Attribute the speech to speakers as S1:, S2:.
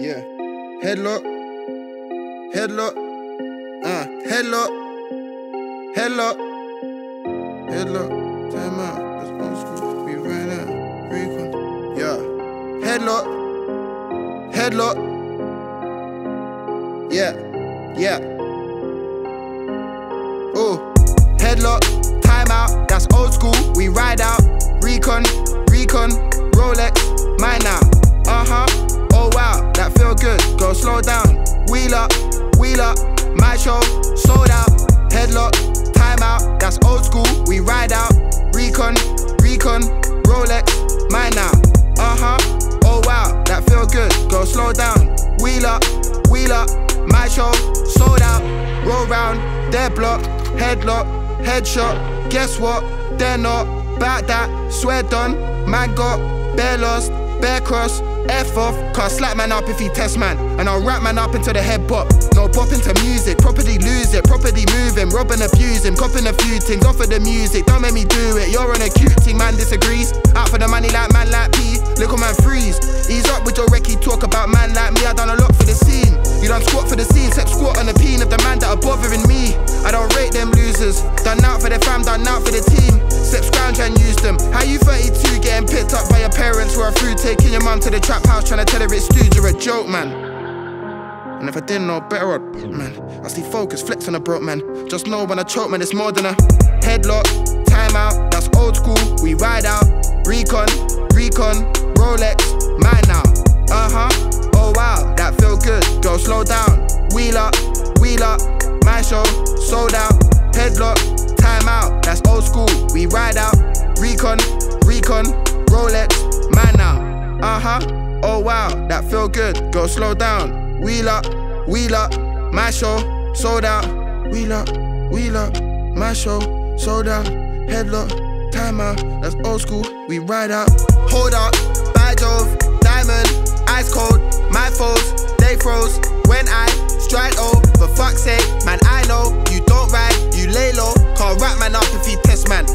S1: Yeah. Headlock. Headlock. Headlock. Headlock. Headlock. Time out. That's old school. We right out. Recon. Yeah. Headlock. Headlock. Yeah. Yeah. Oh. Headlock. Time out. That's old school. We ride out. Recon. Recon. Rolex. Mine now. Oh wow, that feel good, go slow down. Wheel up, my show, sold out. Headlock, time out, that's old school, we ride out. Recon, Rolex, mine now. Oh wow, that feel good, go slow down. Wheel up, my show, sold out. Roll round, their block, headlock, headshot. Guess what, they're not, bout that, swear done. Man got, bare lost, bare cross. F off, can't slap man up if he test man. And I'll rap man up into the head bop. No bop into music, properly lose it, properly move him, rob and abuse him, copping a few things, off of the music, don't make me do it. You're on a cute thing, man disagrees. Out for the money like man like P, little man freeze. Ease up with your recce, talk about man like me, I done a lot for the scene. You done squat for the scene, step squat on the peen of the man that are bothering me. I don't rate them losers, done out for the fam, done out for the team. Step scrounge and use them. How you 32 getting picked up by your parents who are through, taking your mum to the trap house, trying to tell her it's stooge, you're a joke, man. And if I didn't know better, man, I stay focused, flex on a broke, man. Just know when I choke, man, it's more than a headlock, time out, that's old school, we ride out. Recon, Rolex, mine now. Oh wow, that feel good, go slow down. Wheel up, my show, sold out. Headlock, time out, that's old school, we ride out. Recon, Rolex, mine now. Oh wow, that feel good, go slow down. Wheel up, my show, sold out. Wheel up, my show, sold out. Headlock, time out, that's old school, we ride out. Hold up, by Jove, diamond, ice cold. My foes, they froze when I strike. Oh, for fuck's sake, man, I know you don't ride, you lay low. Can't rap man up if he test man.